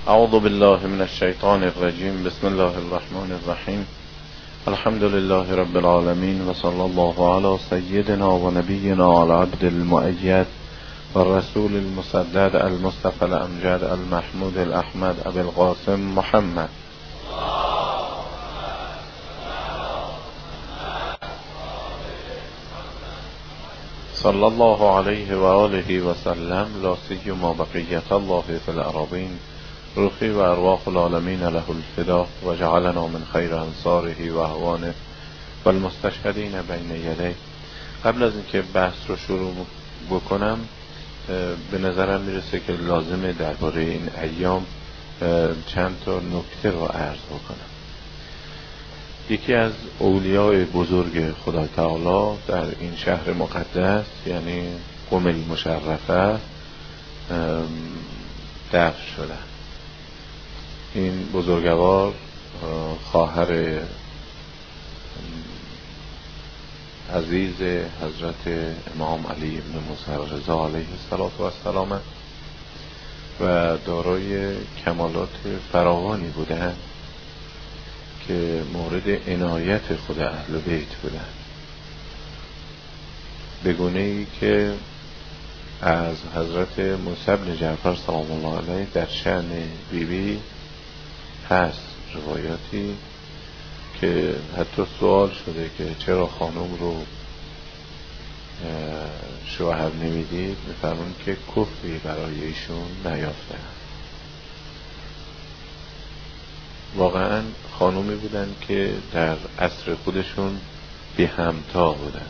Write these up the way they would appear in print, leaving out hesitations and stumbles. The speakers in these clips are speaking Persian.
اعوذ بالله من الشیطان الرجیم. بسم الله الرحمن الرحیم. الحمد لله رب العالمین و صلی الله علی سیدنا و نبینا العبد المؤید و الرسول المسدد المصطفى الامجد المحمود الاحمد ابی القاسم محمد. صلی الله علیه و آله و سلم. لا سیما بقیت الله فی الارضین. روحی و ارواح العالمین له الفدا و جعلنا من خیر انصاره و اعوانه و المستشهدین بین یدیه. قبل از اینکه بحث رو شروع بکنم به نظرم میرسه که لازمه درباره این ایام چند تا نکته رو عرض بکنم. یکی از اولیاء بزرگ خدای تعالی در این شهر مقدس یعنی قم المشرفه دفن شدن. این بزرگوار خواهر عزیز حضرت امام علی بن موسی رضا علیه السلام و دارای کمالات فراوانی بودند که مورد عنایت خود اهل بیت بودند، به گونه‌ای که از حضرت موسی بن جعفر سلام الله علیه در شأن بیبی هست روایاتی که حتی سوال شده که چرا خانم رو شوهر نمیدید، میفرمون که کفری برای ایشون نیافتن. واقعا خانومی بودن که در عصر خودشون بی همتا بودن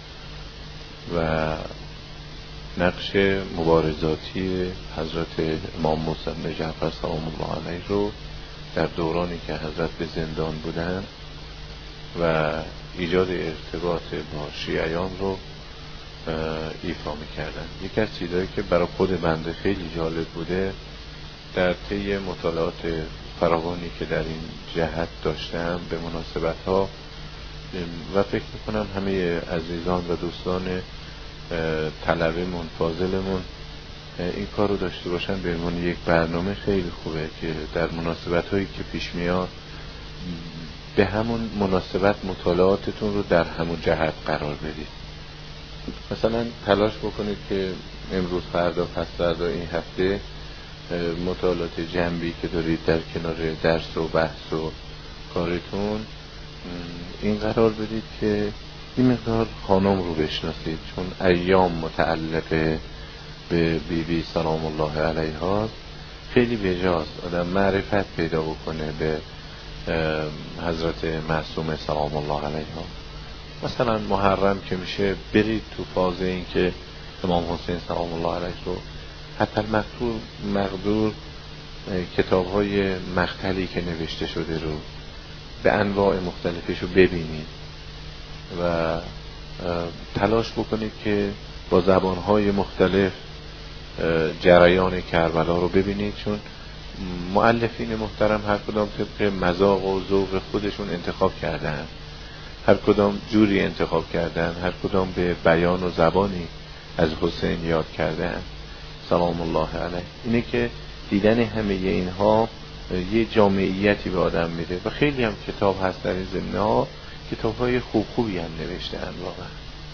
و نقش مبارزاتی حضرت امام موسی بن جعفر سلام الله علیه رو در دورانی که حضرت به زندان بودن و ایجاد ارتباط با شیعیان رو ایفا می‌کردن. یکی از چیزایی که برای خود بنده خیلی جالب بوده در طی مطالعات فراوانی که در این جهت داشتم به مناسبت‌ها و فکر می‌کنم همه عزیزان و دوستان طلبه‌مون فاضلمون این کار رو داشته باشن به عنوان یک برنامه خیلی خوبه که در مناسبت‌هایی که پیش میاد به همون مناسبت مطالعاتتون رو در همون جهت قرار بدید. مثلا تلاش بکنید که امروز فردا پس فردا این هفته مطالعات جنبی که دارید در کنار درس و بحث و کارتون این قرار بدید که این مقدار خانم رو بشناسید، چون ایام متعلقه به بیبی سلام الله علیها خیلی بجاست آدم معرفت پیدا بکنه به حضرت معصومه سلام الله علیها. مثلا محرم که میشه برید تو فاز این که امام حسین سلام الله علیه رو حتی مقدور کتاب های مقتلی که نوشته شده رو به انواع مختلفش رو ببینید و تلاش بکنید که با زبانهای مختلف جریان کربلا رو ببینید، چون مؤلفین محترم هر کدام طبق مذاق و ذوق خودشون انتخاب کردن، هر کدام جوری انتخاب کردن، هر کدام به بیان و زبانی از حسین یاد کردن سلام الله علیه. اینه که دیدن همه اینها یه جامعیتی به آدم میده و خیلی هم کتاب هست در این زمینه ها، کتاب های خوبی هم نوشته ان واقعا،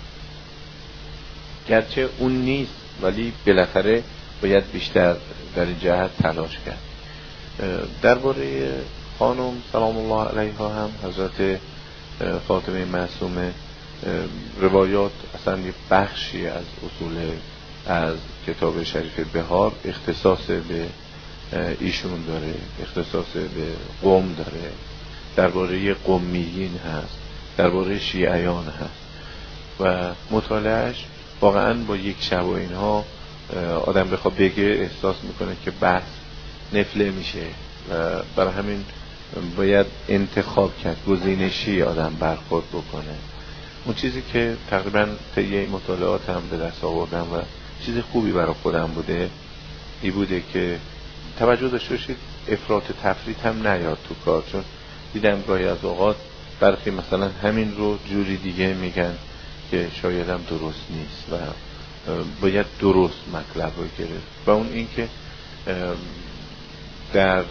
گرچه اون نیست ولی بالاخره باید بیشتر در این جهت تلاش کرد. درباره خانم سلام الله علیها هم حضرت فاطمه معصومه روایات اصلا یه بخشی از اصول از کتاب شریف بهار اختصاص به ایشون داره، اختصاص به قم داره، درباره قمیین هست، درباره شیعیان هست و مطالعهش واقعا با یک شب و اینها آدم بخواد بگه احساس میکنه که بحث نفله میشه و برای همین باید انتخاب کرد، گزینشی آدم برخورد بکنه. اون چیزی که تقریبا طی مطالعات هم به دست آوردم و چیز خوبی برای خودم بوده این بوده که توجه داشته باشید افراط تفریط هم نیاد تو کار، چون دیدم گاهی از اوقات برخی مثلا همین رو جوری دیگه میگن که شاید هم درست نیست و باید درست مطلب رو گرفت و اون این که در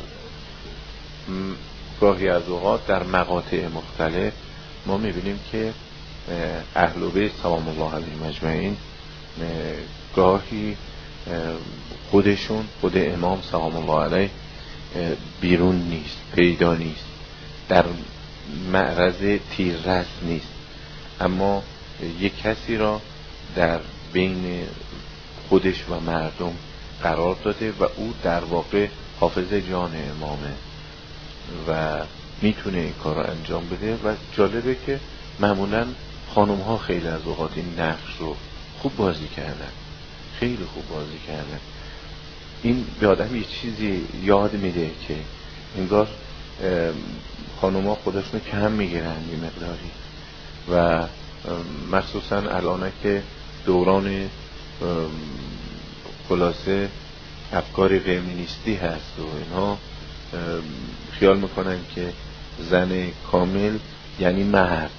گاهی از اوقات در مقاطع مختلف ما میبینیم که اهل بیت سلام الله علیهم اجمعین گاهی خودشون، خود امام سلام الله علیه بیرون نیست، پیدا نیست، در معرض تیررس نیست، اما یک کسی را در بین خودش و مردم قرار داده و او در واقع حافظ جان امامه و میتونه این کار رو انجام بده. و جالبه که معمولا خانم ها خیلی از اوقات این نقش رو خوب بازی کردن، خیلی خوب بازی کردن. این به آدم یه چیزی یاد میده که انگار خانم ها خودشون کم میگیرن یه مقداری، و مخصوصا الان که دوران خلاصه افکار فمینیستی هست و اینها خیال میکنن که زن کامل یعنی مرد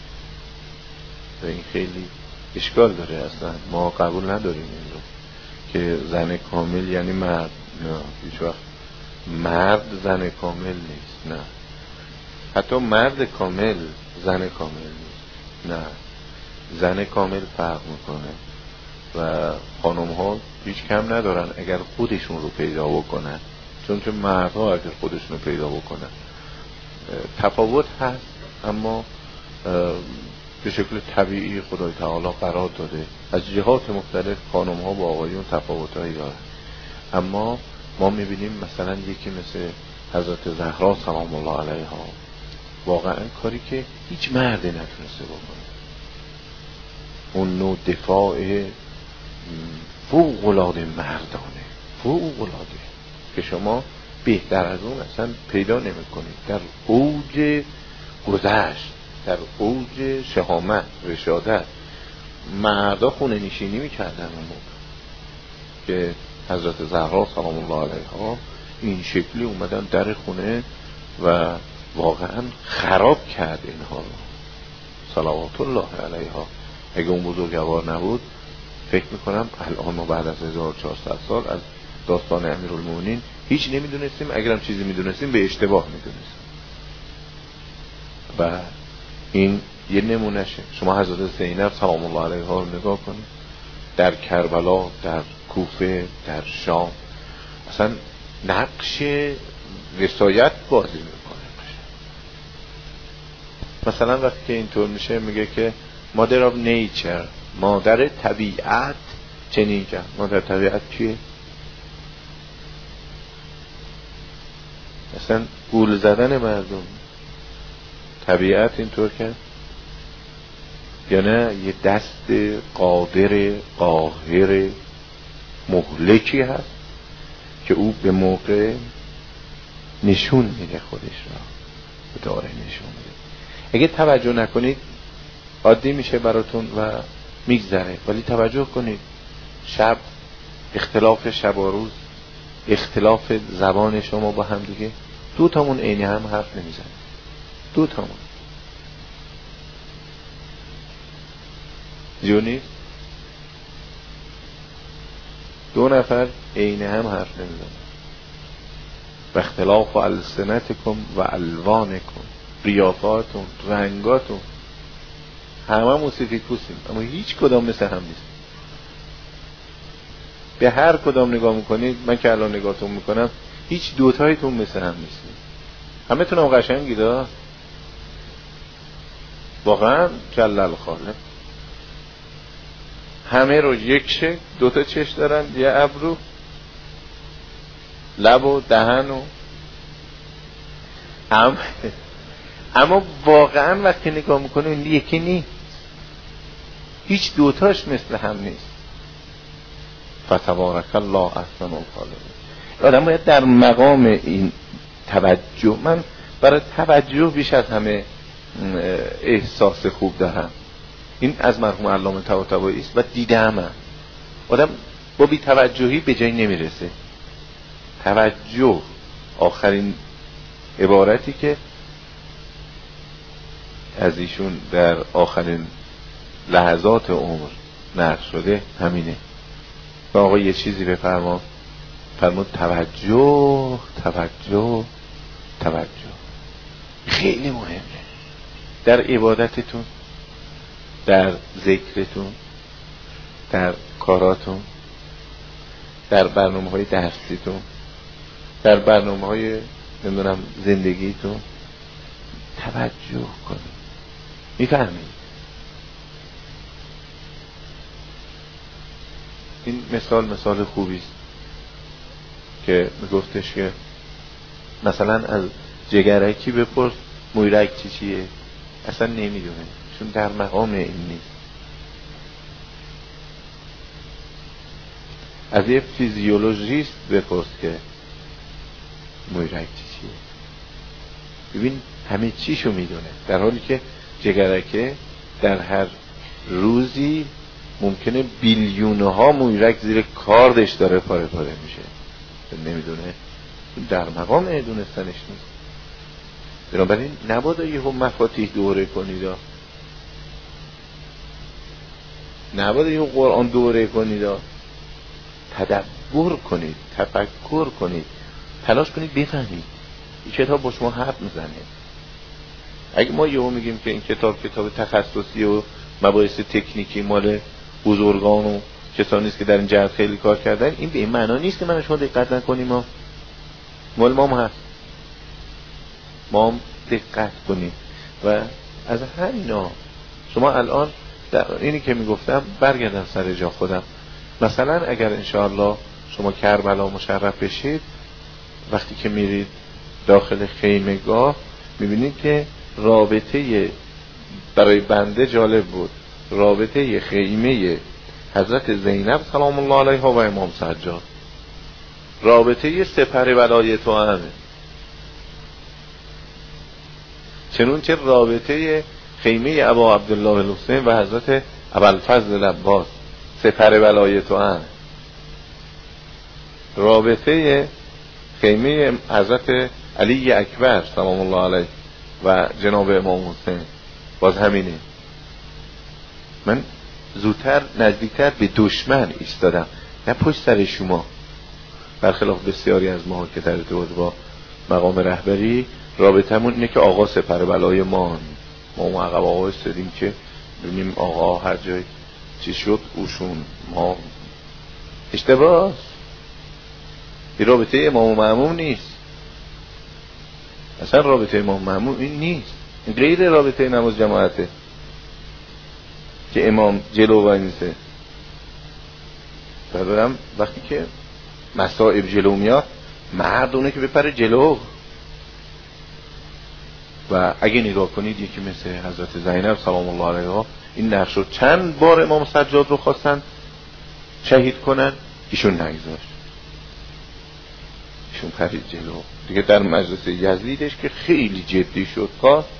و این خیلی اشکال داره. اصلا ما قبول نداریم این رو که زن کامل یعنی مرد. نه، هیچ وقت مرد زن کامل نیست. نه، حتی مرد کامل زن کامل نیست. نه، زن کامل فرق میکنه و خانم ها هیچ کم ندارن اگر خودشون رو پیدا بکنن، چون که مردها اگر خودشون رو پیدا بکنن. تفاوت هست اما به شکل طبیعی خدای تعالی قرار داده. از جهات مختلف خانم ها با آقایون تفاوت هایی دارن، اما ما میبینیم مثلا یکی مثل حضرت زهرا سلام الله علیها واقعا کاری که هیچ مردی نتونسته بکنه، اون نوع دفاع فوق‌العاده مردانه، فوق‌العاده که شما بهتر از اون اصلا پیدا نمی کنید. در اوج گذشت، در اوج شهامت، رشادت، مردا خونه نشینی میکردن اون موقع که حضرت زهرا سلام الله علیها این شکلی اومدن در خونه و واقعا خراب کرد اینها رو، صلوات الله علیها. اگه اون بزرگوار نبود فکر میکنم الان ما بعد از 1400 سال از داستان امیرالمومنین هیچ نمیدونستیم، اگرم چیزی میدونستیم به اشتباه میدونستیم. و این یه نمونهشه. شما حضرت زینب سلام الله علیها رو نگاه کنید، در کربلا، در کوفه، در شام اصلا نقش وصایت بازی میکنه. مثلا وقتی که اینطور میشه میگه که mother of nature، مادر طبیعت چنین کرد. مادر طبیعت کیه؟ اصلا گول زدن مردم. طبیعت اینطور کرد یا نه یه دست قادر قاهر مهلکی هست که او به موقع نشون میده خودش را، داره نشون میده. اگه توجه نکنید عادی میشه براتون و میگذره، ولی توجه کنید شب، اختلاف شب و روز، اختلاف زبان شما با هم دیگه، دو تامون عین هم حرف نمیزنه، دو تامون جونی، دو نفر عین هم حرف نمیزنه. و اختلاف و السنتکم و الوانکم، قیافاتون، رنگاتون، همه موسیقی پوستیم اما هیچ کدام مثل هم نیست. به هر کدام نگاه میکنید، من که الان نگاهتون میکنم، هیچ دوتایتون مثل هم نیستید. همه تونم قشنگی دا واقعا جلل خالق، همه رو یک شکل، دوتا چشم دارن، یه ابرو، لب و دهن و اما واقعا وقتی نگاه میکنه این یکی نیست، هیچ دوتاش مثل هم نیست. فتبارک الله احسن الخالقین. آدم باید در مقام این توجه، من برای توجه بیش از همه احساس خوب دارم. این از مرحوم علامه طباطبایی است و دیدم آدم با بی توجهی به جایی نمیرسه. توجه آخرین عبارتی که از ایشون در آخرین لحظات عمر نقل شده همینه. و آقا یه چیزی بفرما، فرمود توجه توجه توجه. خیلی مهمه در عبادتتون، در ذکرتون، در کاراتون، در برنامه‌های درسیتون، در برنامه‌های نمیدونم زندگیتون توجه کنید. میفهمید؟ این مثال خوبی است که میگفتش که مثلا از جگرکی بپرس مویرک چیه، اصلا نمیدونه، چون در مقام این نیست. از یه فیزیولوژیست بپرس که مویرک چیه، ببین همه چیشو میدونه، در حالی که جگرکه در هر روزی ممکنه بیلیونه ها مویرک زیر کاردش داره پاره پاره میشه، نمیدونه، در مقام دونستنش نیست. بنابراین نباید یه هم مفاتیح دوره کنید، نباید یه قرآن دوره کنید، تدبر کنید، تفکر کنید، تلاش کنید بفهمید. این کتاب با شما حرف میزنه. اگه ما یهو میگیم که این کتاب تخصصی و مباحث تکنیکی مال بزرگان و کسانی است که در این جهت خیلی کار کردن، این به این معنا نیست که من شما دقت نکنیم. ما مال ما هم هست، ما هم دقت کنیم. و از همینا شما الان در اینی که میگفتم برگردم سر جا خودم. مثلا اگر انشاءالله شما کربلا مشرف بشید، وقتی که میرید داخل خیمگاه میبینید که رابطه برای بنده جالب بود، رابطه خیمه حضرت زینب سلام الله علیها و امام سجاد، رابطه سپر ولایت و همه، چنون که رابطه خیمه ابا عبدالله الحسین و حضرت ابوالفضل العباس سپر ولایت و همه، رابطه خیمه حضرت علی اکبر سلام الله علیه و جناب امام حسین باز همینه. من زودتر نزدیکتر به دشمن ایستادم، نه پشت سر شما، برخلاف بسیاری از ما که در ارتباط با مقام رهبری رابطمون اینه که آقا سپر بلای ما اون عقب آقا استادیم که ببینیم آقا هر جای چی شد اوشون ما. اشتباه، این رابطه امام و مأموم نیست، اصلا رابطه امام و مأموم این نیست، این غیر رابطه نماز جماعته که امام جلو وایسه. برام وقتی که مصائب جلو میاد مردونه که بپره جلو. و اگه نگاه کنید یکی مثل حضرت زینب سلام الله علیها، این نقش رو چند بار امام سجاد رو خواستن شهید کنن، ایشون نگذاشت، ایشون پرید جلو دیگه. در مجلس یزیدش که خیلی جدی شد،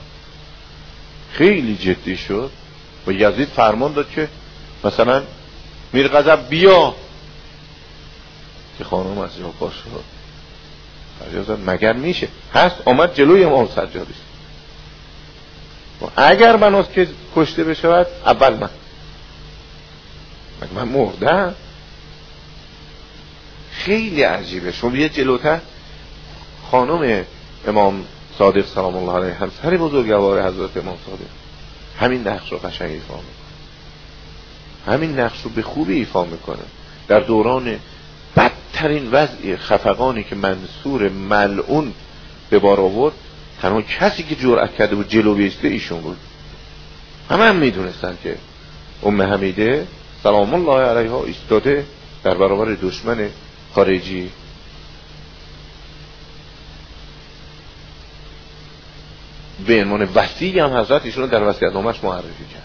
خیلی جدی شد و یزید فرمان داد که مثلا میر غضب بیا، که خانم از جا پا شد، فریاد مگر میشه هست، آمد جلوی امام سجاد. اگر من از که کشته بشود اول من مردم. خیلی عجیبه. شما یه جلوتر خانم امام صادق سلام الله علیه، همسر بزرگوار حضرت امام صادق، همین نقش رو قشنگ ایفا میکنه، همین نقش رو به خوبی ایفا میکنه. در دوران بدترین وضع خفقانی که منصور ملعون به بار آورد، تنها کسی که جرأت کرده بود جلو بیسته ایشون بود. همه میدونستن که ام حمیده سلام الله علیها ایستاده در برابر دشمن خارجی. به عنوان وصی هم حضرت ایشون رو در وصیت‌نامه‌اش معرفی کرد.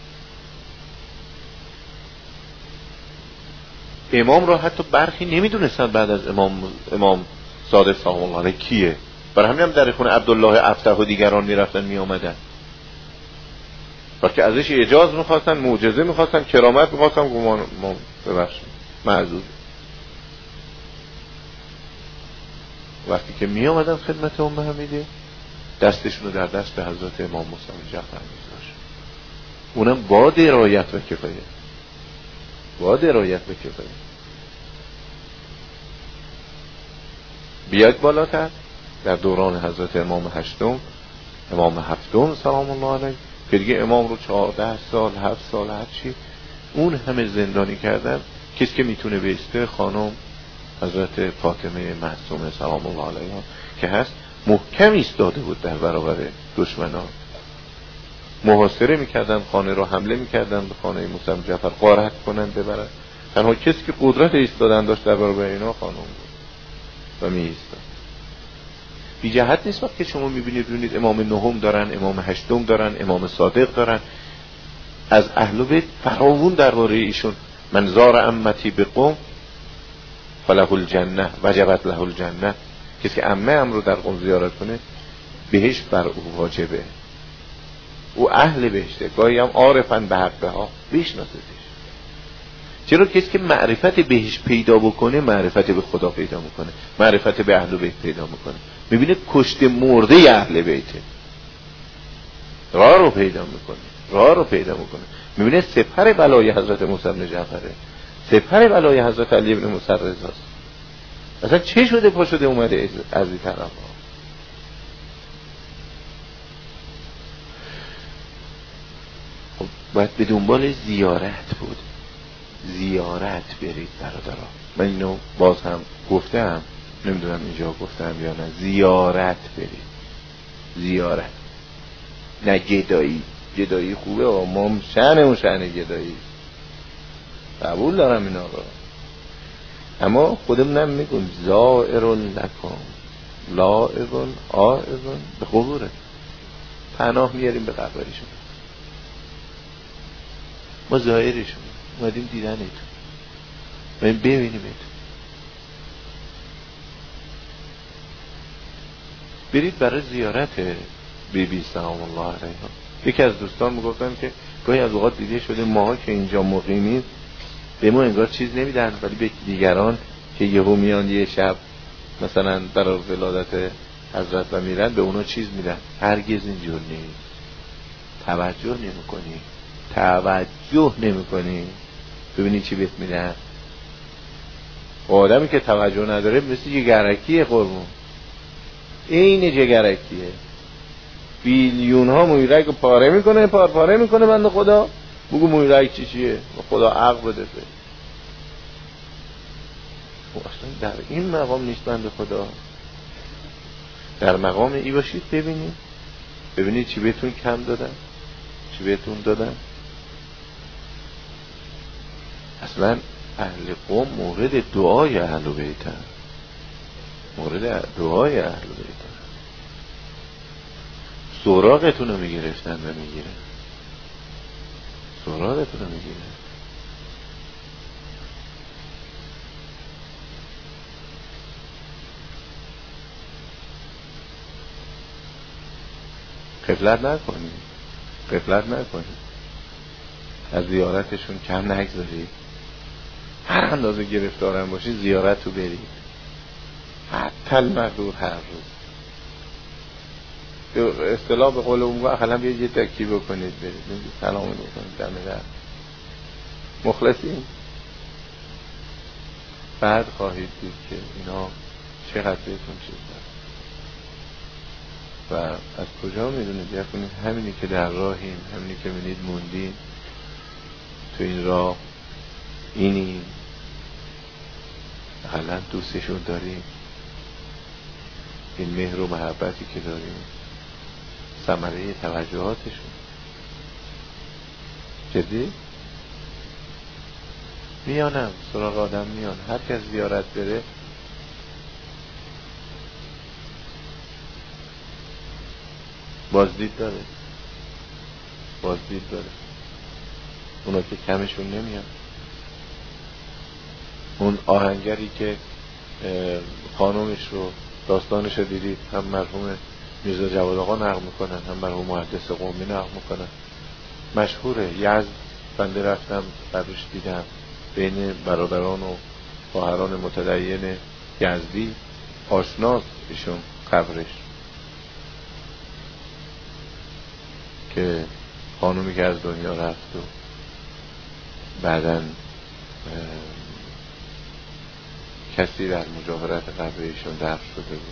امام را حتی برخی نمیدونستن بعد از امام صادق سلام الله علیه کیه. برای همین هم در خونه عبدالله افتح و دیگران میرفتن میآمدن، وقتی ازش اجازه میخواستن، معجزه میخواستن، کرامت میخواستن، گمان ببخشید معذور. وقتی که میآمدن خدمت ام حمیده، دستشون رو در دست حضرت امام مصطفی جعفر میذاشت، اونم با درایت و کفایت، با درایت و کفایت. بیاید بالاتر در دوران حضرت امام هشتم، امام هفتم سلام الله علیه، که دیگه امام رو 14 سال 7 سال هرچی اون همه زندانی کردن. کسی که میتونه بیسته خانم حضرت فاطمه معصومه سلام الله علیها که هست، محکم ایستاده بود در برابر دشمنان. محاصره میکردن خانه رو، حمله میکردن به خانه موسی جعفر، غارت کنن ببرن. تنها کسی که قدرت ایستادن داشت در برابر اینا خانم بود و می ایستاد. بی جهت نیست وقتی که شما میبینید امام نهم دارن، امام هشتم دارن، امام صادق دارن، از اهل بیت فراوون درباره ایشون. من زار عمتی بقوم فله الجنه وجبت له الجنه، کسی که عمه ام رو در قوم زیارت کنه بهشت بر او واجبه، او اهل بهشته، گاهی هم عارفن به حقها، بشناسیدش. چرا؟ کسی که معرفت بهش پیدا بکنه معرفت به خدا پیدا میکنه، معرفت به اهل بیت پیدا میکنه، میبینه کشته مرده اهل بیته، راه رو پیدا میکنه، میبینه سپر بلای حضرت موسی بن جعفره، سپر بلای حضرت علی بن موسی رضاست. اصلا چه شده پا شده اومده از این طرف ها؟ خب باید به دنبال زیارت بود، زیارت برید برادران. من اینو باز هم گفتم، نمیدونم اینجا گفتم یا نه، زیارت برید، زیارت، نه گدایی. گدایی خوبه ما شأن گدایی قبول دارم این آقا، اما خودمونم میگم زائر لکم لائق عائق به قبوره، پناه میاریم به قبرشون. ما زائرشون اومدیم دیدنتون، اومدیم ببینیمتون. برید برای زیارت بیبی سلام الله علیها. یکی از دوستان میگفتن که گاهی از اوقات دیده شده ماها که اینجا مقیمیم به ما انگار چیز نمیدن، ولی به دیگران که یهو میان یه شب مثلا برای ولادت حضرت و میرن به اونا چیز میدن. هرگز اینجور نیست. توجه نمیکنی ببینی چی بهت میدن. آدمی که توجه نداره مثل یه گرکیه قربون، این جگرکیه، بیلیون ها مویرک پاره میکنه، پاره میکنه. بنده خدا بگو مویرک چیه؟ خدا عقل بده. اصلا در این مقام نیست بنده خدا. در مقام ای باشید ببینید چی بهتون کم دادن، چی بهتون دادن. اصلا اهل قوم مورد دعای اهل بیت، مورد دعای اهل بیت. سراغتون رو میگرفتن و میگیرن، سراغتون رو میگیرن. غفلت نکنید، از زیارتشون کم نگذارید. هر اندازه گرفتارم باشید زیارت رو برید، حتی المقدور هر روز. به اصطلاح به قول اون اقلا بیاید یه تکی بکنید برید، سلام بکنید، دم در مخلصین. بعد خواهید دید که اینا چقدر بهتون چیز دارن. و از کجا میدونید؟ یعنی همینی که در راهیم، همینی که میدید موندیم تو این راه، اینی اقلا دوستشون داریم، این مهر و محبتی که داریم ثمره توجهاتشون. جدی میانم سراغ آدم میان، هر کس زیارت بره بازدید داره. اونا که کمشون نمیان. اون آهنگری که خانومش رو داستانش رو دیدید، هم مرحوم میرزا جواد آقا نقل میکنن، هم مرحوم محدث قومی نقل میکنن، مشهوره. یزد بنده رفتم قبرش دیدم، بین برادران و خواهران متدین یزدی آشناست ایشون قبرش، که خانومی که از دنیا رفت و بعدن کسی در مجاورت قبر ایشون دفن شده بود.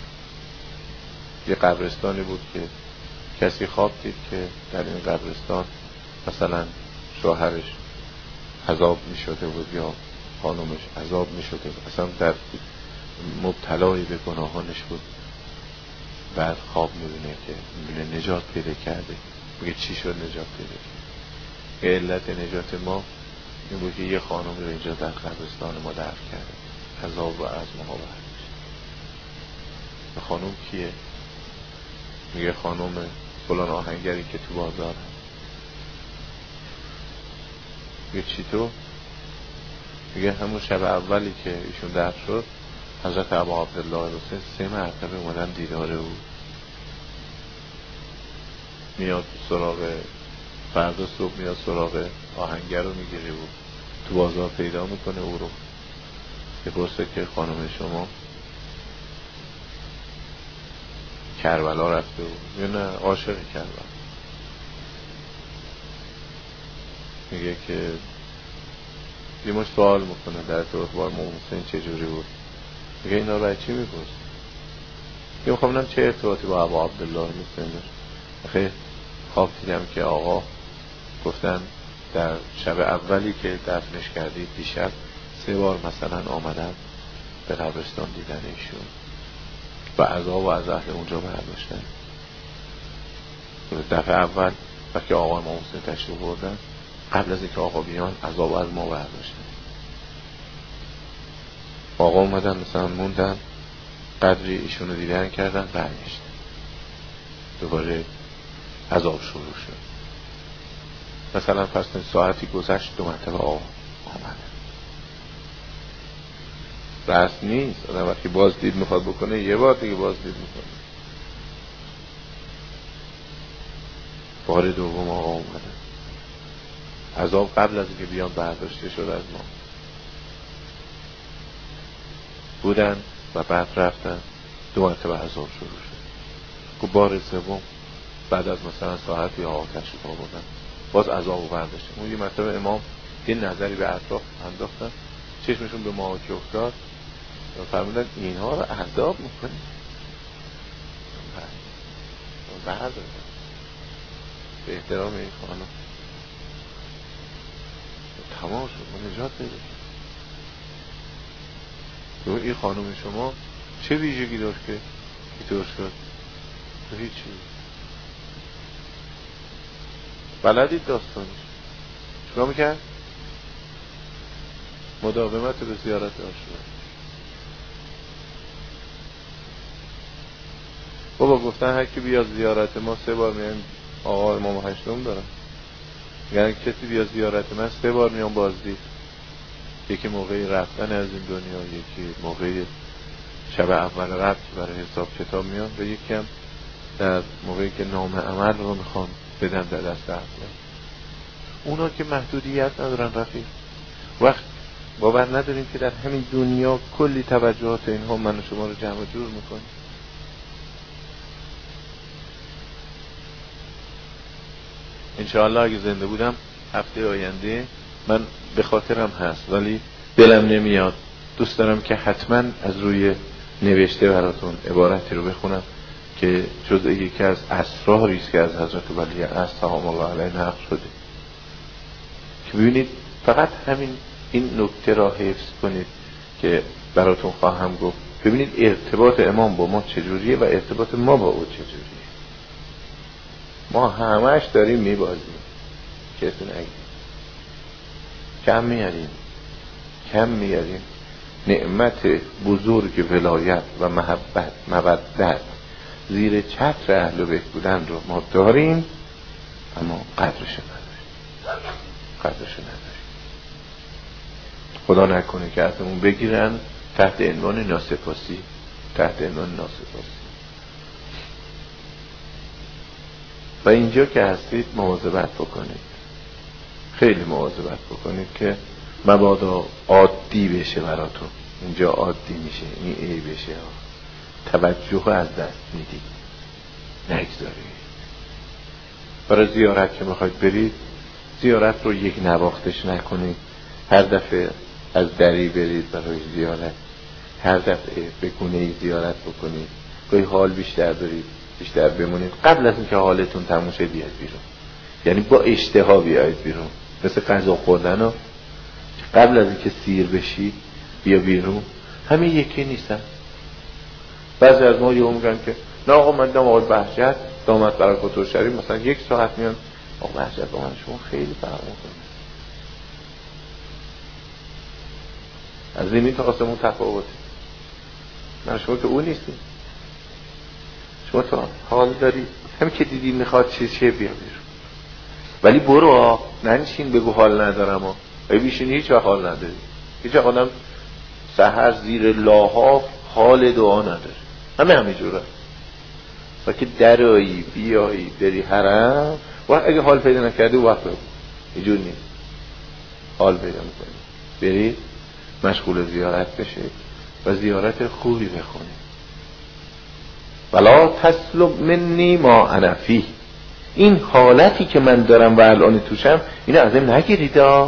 یه قبرستانی بود که کسی خواب دید که در این قبرستان مثلا شوهرش عذاب می شده بود یا خانومش عذاب می شده بود، اصلا در مبتلای به گناهانش بود. بعد خواب میبینه که میبینه نجات پیدا کرده. میگه چی شد نجات پیدا کرده؟ علت نجات ما این بود که یه خانم رو اینجا در قبرستان ما دفن کرده، عذاب و از ما برداشت. خانم کیه؟ میگه خانم فلان آهنگری که تو بازار هست. میگه چی تو؟ میگه همون شب اولی که ایشون دفن شد حضرت ابا عبدالله حسین 3 مرتبه اومدن دیدار او. میاد سراغ، فردا صبح میاد سراغ آهنگر رو میگیره و تو بازار پیدا میکنه او رو، که پرسه که خانم شما کربلا رفته و یا نه عاشق کربلا. میگه که یه مش سوال میکنه در ارتباط با امام حسین چجوری بود. میگه اینا رو چی میپرس؟ یه میخوام ببینم چه ارتباطی با ابا عبدالله حسین داشت. آخه خواب دیدم که آقا گفتن در شب اولی که دفنش کردید دیشب 3 بار مثلا آمدن به قبرستان دیدن ایشون و عذاب و از اهل اونجا برداشتن. دفعه اول وقتی آقا امام حسین تشریف بردن، قبل از اینکه آقا بیان عذاب از ما برداشتن. آقا اومدن مثلا موندن، قدری ایشون رو دیدن کردن، برگشتن، دوباره عذاب شروع شد. مثلا پس ساعتی گذشت 2 مرتبه آقا آمدن. راست نیست آدم وقتی بازدید میخواد بکنه یه بار دیگه بازدید میکنه. بار دوم آقا اومدن، عذاب قبل از اینکه بیان برداشته شد از ما بودن و بعد رفتن، 2 مرتبه عذاب شروع شد. بار سوم بعد از مثلا ساعتی آقا تشریف آوردن، باز عذاب برداشتن. اون یه مرتبه امام یه نظری به اطراف انداختن، چشمشون به ما که افتاد و فرمودن اینها رو عذاب میکنی؟ برداشتن به احترام این خانم تمام شد، ما نجات پیدا کرد. این خانم شما چه ویژگی داشت که اینطور شد؟ تو هیچی بلدید داستانش چرا میکرد؟ مداومت به زیارت آشنا. بابا گفتن هر کی بیاد زیارت ما 3 بار میان آقا امام 8 دارن. یعنی کسی بیاد زیارت من 3 بار میان بازدید. یکی موقعی رفتن از این دنیا، یکی موقعی شب اول رفت برای حساب کتاب میان و یکی هم در موقعی که نام عمل رو میخوان بدن در دست اهل. اونا که محدودیت ندارن رفیق. وقت باور نداریم که در همین دنیا کلی توجهات اینها من و شما رو جمع جور میکنه. انشاءالله اگه زنده بودم هفته آینده، من به خاطرم هست ولی دلم نمیاد، دوست دارم که حتما از روی نوشته براتون عبارتی رو بخونم که جزء یکی از اسراری است که از حضرت ولی عصر سلام الله علیه نقل شده، که ببینید فقط همین این نکته را حفظ کنید که براتون خواهم گفت. ببینید ارتباط امام با ما چجوریه و ارتباط ما با او چجوریه. ما همش داریم میبازیم، کسی نگید، کم میاریم نعمت بزرگ ولایت و محبت مودت زیر چتر اهل بیت بودن رو ما داریم، اما قدرش نداریم. خدا نکنه که ازمون بگیرن تحت عنوان ناسپاسی. و اینجا که هستید مواظبت بکنید، خیلی مواظبت بکنید که مبادا عادی بشه براتون. اینجا عادی میشه، این ای بشه، توجه از دست میدید، نگذارید. برای زیارت که میخواید برید، زیارت رو یک نواختش نکنید. هر دفعه از دری برید برای زیارت هر دفعه به گونه‌ای زیارت بکنید، گاهی حال بیشتر دارید بیشتر بمونید، قبل از اینکه حالتون تموم شه بیاد بیرون. یعنی با اشتها بیاید بیرون، مثل غذا خوردن ها، قبل از اینکه سیر بشی بیا بیرون. همین یکی نیستن. بعضی از ما یهو میگن که نه آقا من دیدم آقای بهجت دامت برکات الشریف مثلا 1 ساعت میان، آقا بهجت با من شما خیلی فرق میکنه، از زمین تا آسمون تفاوته. من شما که اون نیستی، شما تو حال داری، همین که دیدی میخواد چه بیا بیرون. ولی برو ننشین بگو حال ندارم ها، بیشینی هیچ وقت حال نداری. هیچ وقت آدم سحر زیر لاحاف حال دعا نداره، همه جوره. و که درایی بیایی بری حرم و اگه حال پیدا نکردی وقت بگو، اینجور نیست. حال پیدا میکنی بری مشغول زیارت بشه و زیارت خوبی بخونی. ولا تسلب منی ما انا فیه، این حالتی که من دارم و الان توشم اینو ازم نگیرید ها.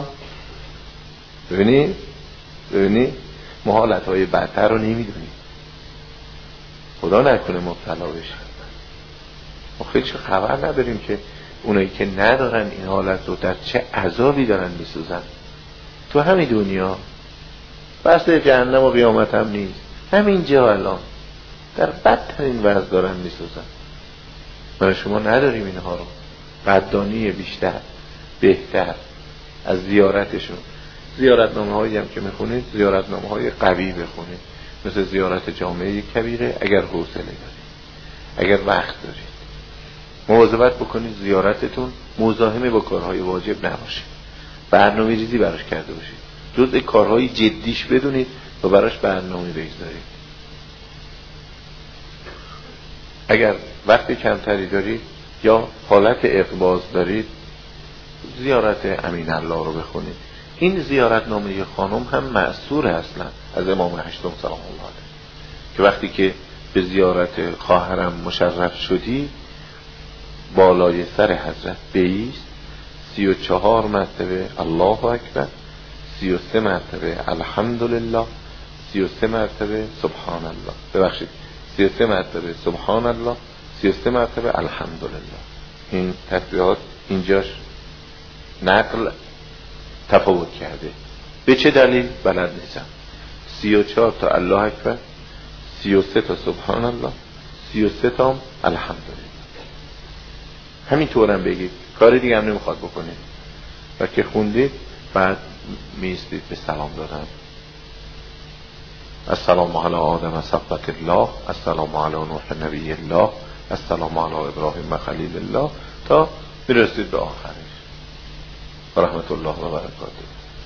ببینی ما حالتهای بدتر رو نمیدونیم، خدا نکنه مبتلا بشیم. ما خیلی خبر نداریم که اونایی که ندارن این حالت رو در چه عذابی دارن میسوزن تو همین دنیا. بحث جهنم و قیامت هم نیست، همینجا الان در بدترین وضع دارن میسوزن. من شما نداریم اینها رو. قدردانی بیشتر بهتر از زیارتشون. زیارتنامه هایی هم که میخونید زیارتنامه های قوی بخونید، مثل زیارت جامعه کبیره اگر حوصله دارید، اگر وقت دارید مواظبت بکنید زیارتتون مزاحم با کارهای واجب نباشه، برنامه ریزی براش کرده باشید، جزء کارهای جدیش بدونید و براش برنامه بگذارید. اگر وقت کمتری دارید یا حالت اقباض دارید زیارت امین الله رو بخونید. این زیارتنامه خانم هم مأثور اصلا از امام هشتم سلام الله علیه که وقتی که به زیارت خواهرم مشرف شدی بالای سر حضرت بیست 34 مرتبه الله اکبر، 33 مرتبه الحمدلله، 33 مرتبه سبحان الله، ببخشید 33 مرتبه سبحان الله، 33 مرتبه الحمدلله. این تسبیحات اینجاش نقل تفاوت کرده. به چه دلیل؟ بلد نیستم. 34 تا الله اکبر، 33 تا سبحان الله، 33 تا الحمدلله. همین طورم بگید، کار دیگه هم نمیخواد بکنید. و که خوندید بعد میستید به سلام دادن. السلام علی آدم صفوة الله، السلام علی نوح نبی الله، السلام علی ابراهیم خلیل الله تا میرسید به آخرش. و رحمت الله و برکاته.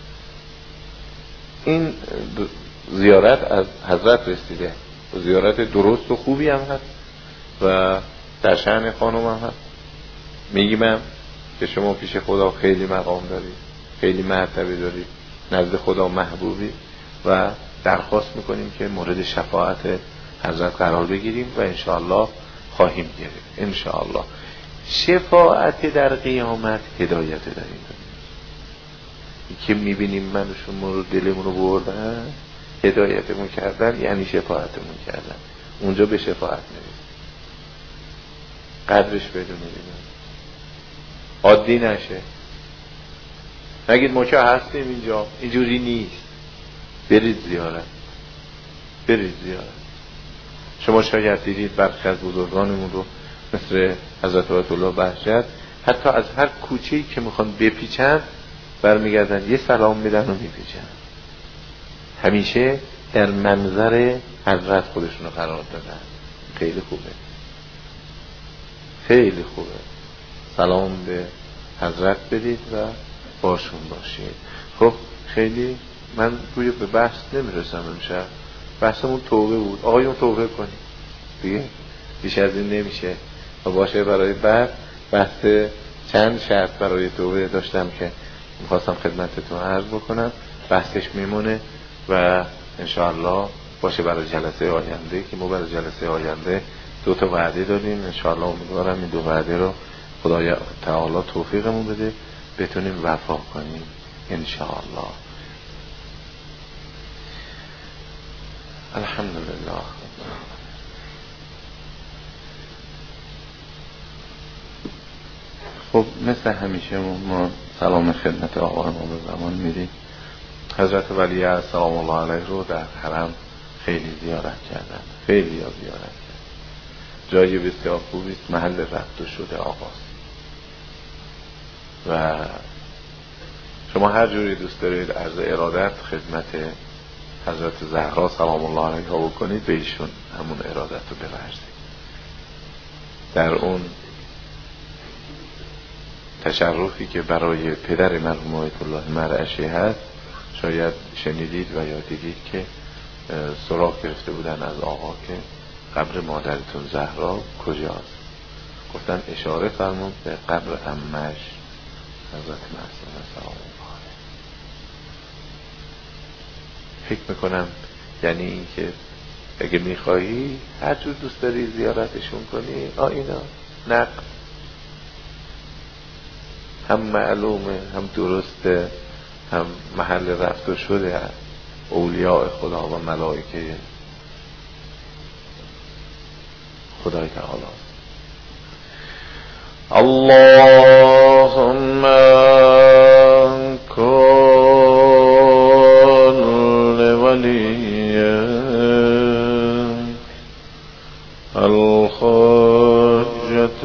این زیارت از حضرت رسیده و زیارت درست و خوبی هم هست و در شأن خانم هم هست. میگیم که شما پیش خدا خیلی مقام دارید، خیلی مرتبه دارید، نزد خدا محبوبی و درخواست میکنیم که مورد شفاعت حضرت قرار بگیریم و انشاءالله خواهیم گرفت. انشاءالله شفاعت در قیامت هدایت داریم که میبینیم من و شما رو دلمون رو بردن، هدایتمون کردن، یعنی شفاعتمون کردن. اونجا به شفاعت میرسیم. قدرش بدونیم، عادی نشه. نگید ما که هستیم اینجا، اینجوری نیست. برید زیارت. شما شاید دیدید برخی از بزرگانمون رو مثل حضرت آیت الله بهجت حتی از هر کوچه‌ای که میخوان بپیچن برمیگردن یه سلام میدن و میپیچن. همیشه در منظر حضرت خودشون رو قرار دادن. خیلی خوبه. سلام به حضرت بدید و باشون باشید. خب خیلی من روی به بحث نمیرسم امشب. بحثمون توبه بود. آقایون توبه کنید دیگه، بیش از این نمیشه. و باشه برای بعد بحث چند شرط برای توبه داشتم که میخواستم خدمتتون عرض بکنم، بحثش میمونه و انشاءالله باشه برای جلسه آینده که ما برای جلسه آینده 2 تا وعده داریم. انشاءالله امیدوارم این 2 وعده رو خدای تعالی توفیقمون بده بتونیم وفا کنیم انشاءالله. الحمدلله. خب مثل همیشه ما سلام خدمت آقا ما به زمان میدیم. حضرت ولی سلام الله علیه رو در حرم خیلی زیارت کردن، خیلی زیارت کردن. جای بسیار خوبی است، محل رفت و شده آقاست و شما هر جوری دوست دارید عرض ارادت خدمت حضرت زهرا سلام الله علیها بکنید، به ایشون همون ارادت رو بورزید. در اون تشرفی که برای پدر مرحوم آیت الله مرعشی هست، شاید شنیدید و یا دیدید که سراغ گرفته بودن از آقا که قبر مادرتون زهرا کجاست. گفتن اشاره فرمود به قبر عمش حضرت معصومه سلام الله علیها. فکر میکنم یعنی این که اگه میخواهی هر جور دوست داری زیارتشون کنی، اینا نقل هم معلومه، هم درسته، هم محل رفت و شده اولیاء خدا و ملائکه خدای تعالی. اللهم کن لولی الخاجة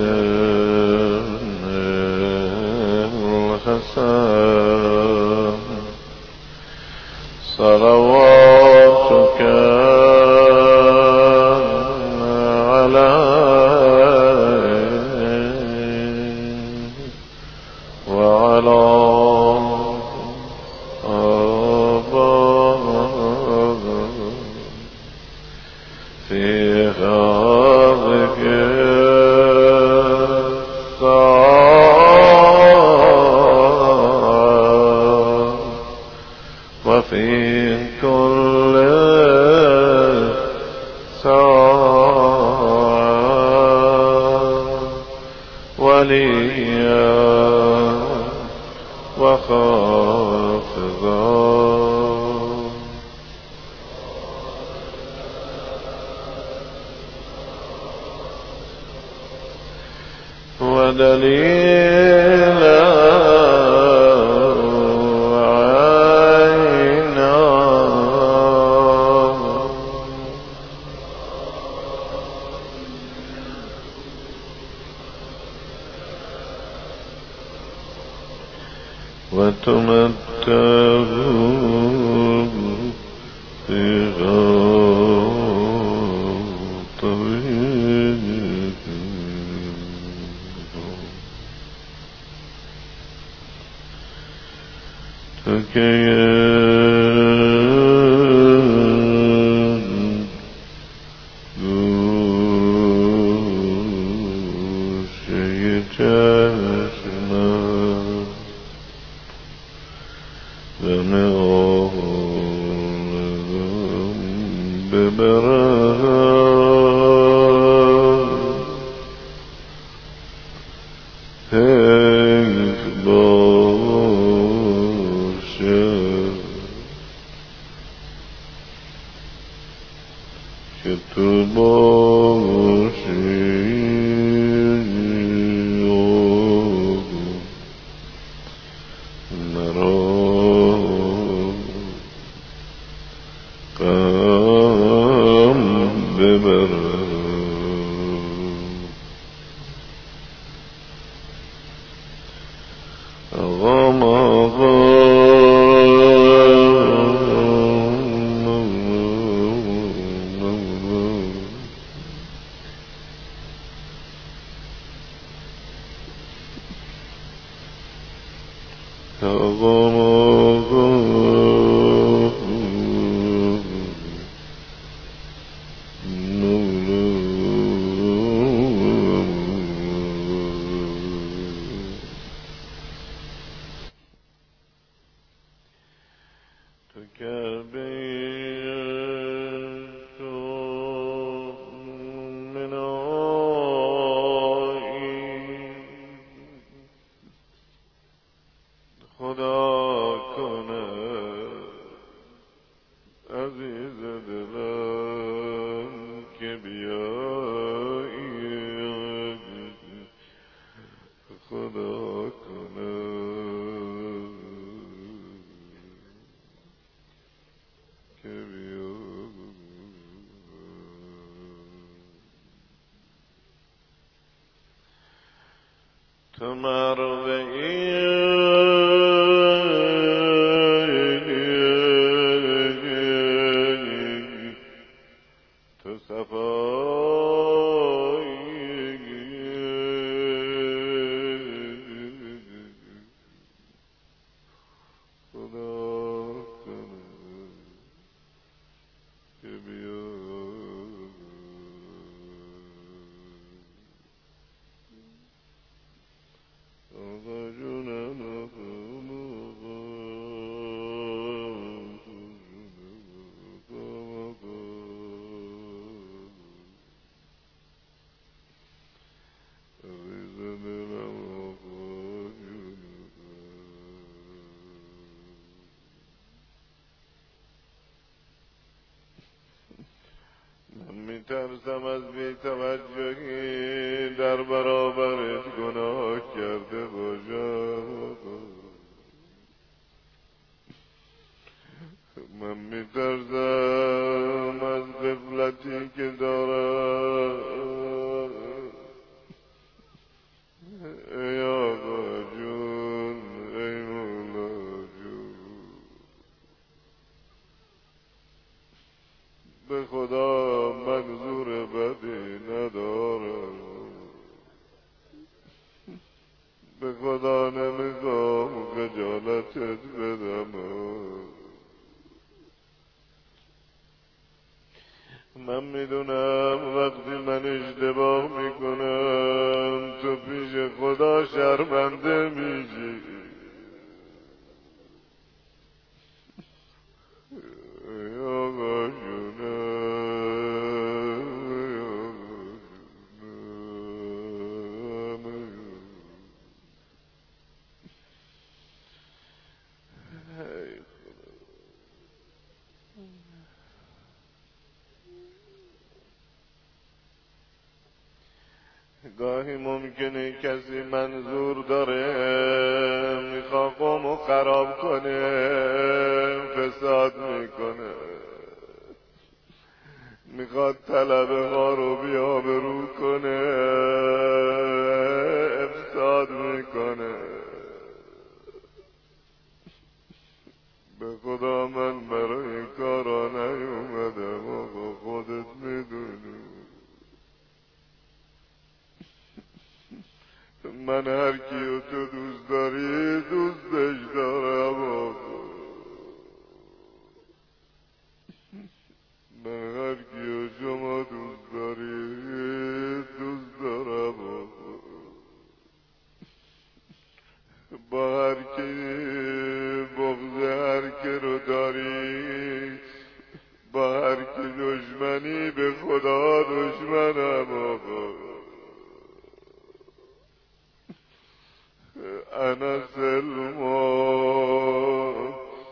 الحسن صلواتك وفي كل ساعة وليا وخافضا ودليلا وتمتعوا فيها طويل خدا کنه عزیز دلم تو مروه ای تو صفایی خدا کنه که بیا آقا جونم من میترسم از بی‌توجهی در برابرت گناه کرده باشم. من میترسم از غفلتی که دارم. ای آقا جون، ای مولا جون، به خدا منظور بدی ندارم، به خدا نمیخوام خجالتت بدم. من میدونم وقتی من اشتباه میکنم تو پیش خدا شرمنده میشی. ای آقا گاهی ممکنه کسی منظور داره میخواد قومو خراب کنه، فساد میکنه، میخواد طلبه ها رو بیابرو کنه، افساد میکنه. به خدا من برای این کارا نیومدم آقا، خودت میدونی. من هر کیو تو دوست داری دوستش دارم آقا. من هر کیو شما دوست داری دوست دارم آقا. با هر کی بغض هر کی رو داری، با هر کی دشمنی، به خدا دشمنم آقا. انا سلمان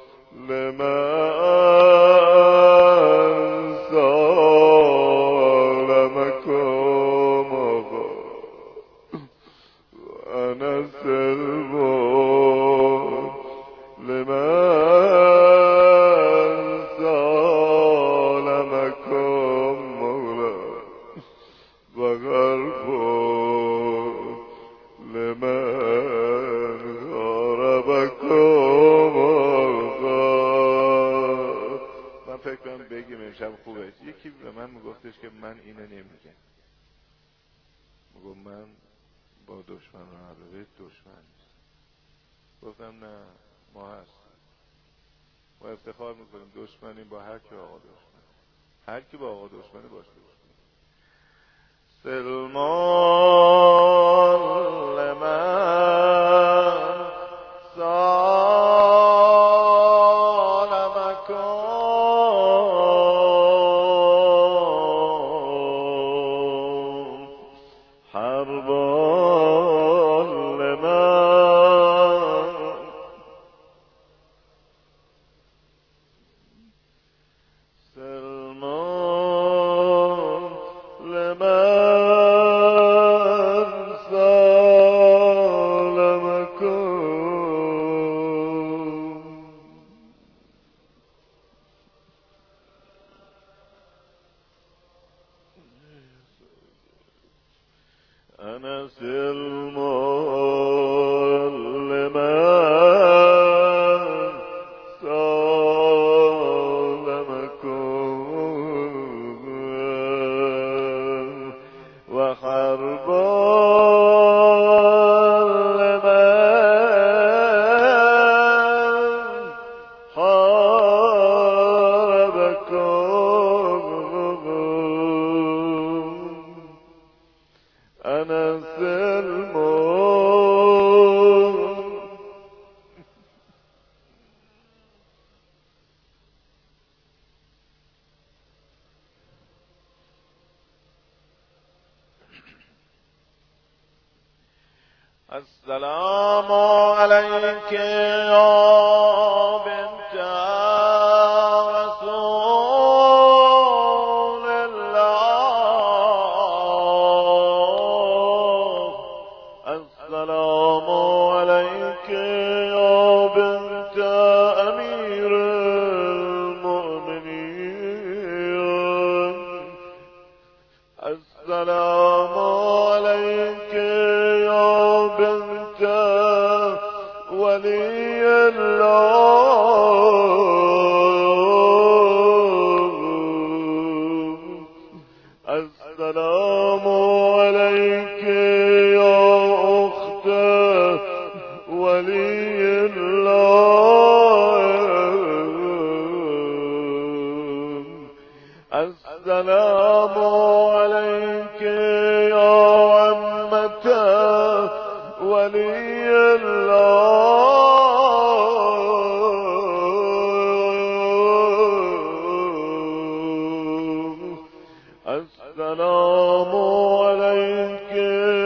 لمن سالمکم آقا. انا سلمان لمن سالمکم مولا و غربان لمن غاربکم آقا. من فکر کنم بگیم امشب خوبه. یکی به من میگفتش که من اینو نمیگم، میگم من با دشمن روابط دشمن نیست. گفتم نه، ما هستیم، ما افتخار میکنیم دشمنیم با هر کی آقا دشمن، هر کی با آقا دشمنه باش دشمن. سلمان لمن سالمکم حربان لمن سلمان لمن سالمکم. أنس المعلم سالمكم وحربا السلام عليك يا بنت رسول الله. السلام عليك يا بنت أمير المؤمنين. السلام عليك بنت ولي الله. السلام عليك يا أخت ولي الله. السلام عليك يا عمة ولي الله. السلام عليك